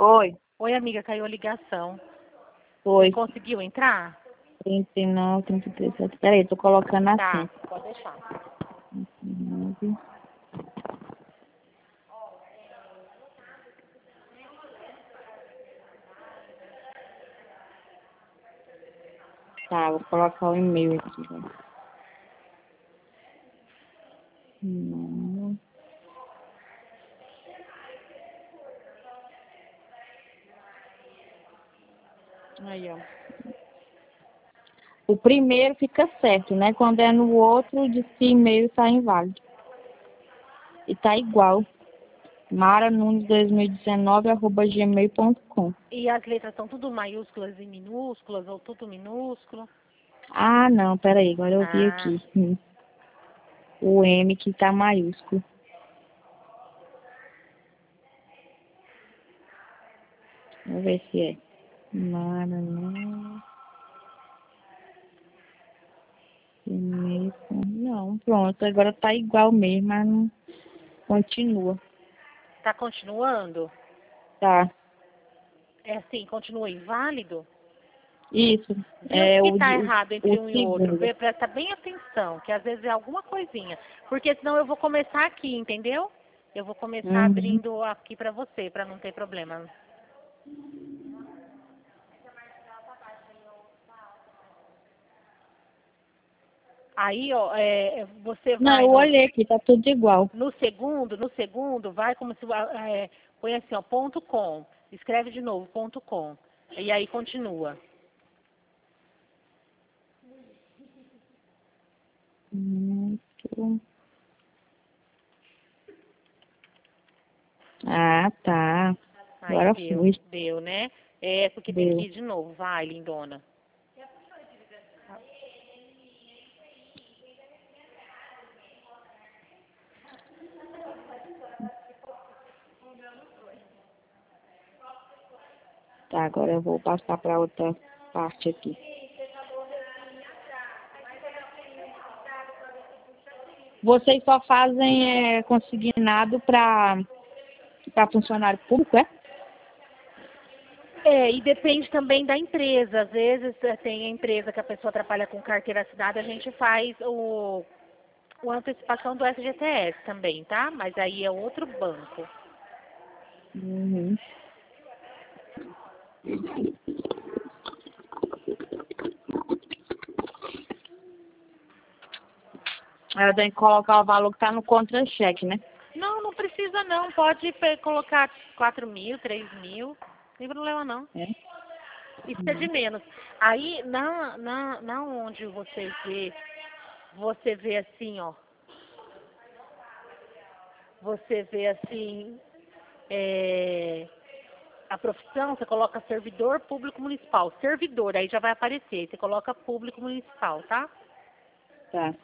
Oi. Oi, amiga, caiu a ligação. Oi. Você conseguiu entrar? 39, 33, 7. Peraí, tô colocando assim. Tá, pode deixar. 39. Tá, vou colocar o e-mail aqui, velho. Não. Aí, ó. O primeiro fica certo, né? Quando é no outro, diz que e-mail tá inválido. E tá igual. maranunes2019@gmail.com. E as letras são tudo maiúsculas e minúsculas ou tudo minúsculo? Ah, não, peraí, agora eu vi Ah, aqui. O M que tá maiúsculo. Vamos ver se é. Maranunes. Não, pronto, agora tá igual mesmo, mas não continua. tá continuando? Tá, É assim, continua inválido? isso, Vê o é que tá errado entre o um e outro. segundo. Vê, presta bem atenção, que às vezes é alguma coisinha. Porque senão eu vou começar aqui, entendeu? Eu vou começar Uhum. abrindo aqui pra você, pra não ter problema. Aí, ó, você Não, vai eu olhei aqui, tá tudo igual. no segundo, vai como se, põe assim, ó, ponto .com. Escreve de novo, ponto .com. E aí continua. Muito. Ah, tá. Aí Agora deu, foi. deu, né? É, porque tem que Deu. ir de novo. Vai, lindona. Tá, agora eu vou passar pra outra parte aqui. Vocês só fazem consignado para funcionário público, é? E depende também da empresa. Às vezes tem a empresa que a pessoa trabalha com carteira assinada, a gente faz a antecipação do FGTS também, tá? Mas aí é outro banco. Uhum. Ela tem que colocar o valor que tá no contra-cheque, né? Não, não precisa não. Pode colocar 4.000, 3.000. Não tem problema não. É. Isso é de menos. Aí, na onde você vê assim, ó. Você vê assim, a profissão, você coloca servidor público municipal. Servidor, aí já vai aparecer. Você coloca público municipal, tá? Tá.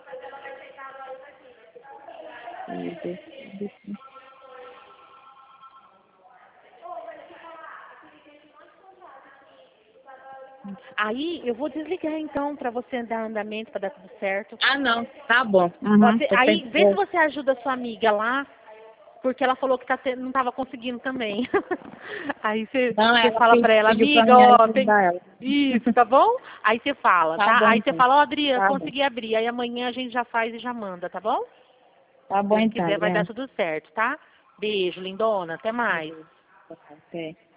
Aí eu vou desligar então pra você dar andamento pra dar tudo certo. Ah, não. Tá bom. Uhum. Aí vê se você ajuda a sua amiga lá, porque ela falou que não estava conseguindo também. Aí você Não, ela fala pra ela, pediu pra amiga, mim ó, tem ajudar ela. isso, tá bom? Aí você fala, Tá tá? bom, Aí você então. fala, ó, Adriana, Tá bom. consegui abrir. Aí amanhã a gente já faz e já manda, tá bom? Tá Se bom, Deus então, quiser vai dar Adriana. tudo certo, tá? Beijo, lindona, até mais. Até.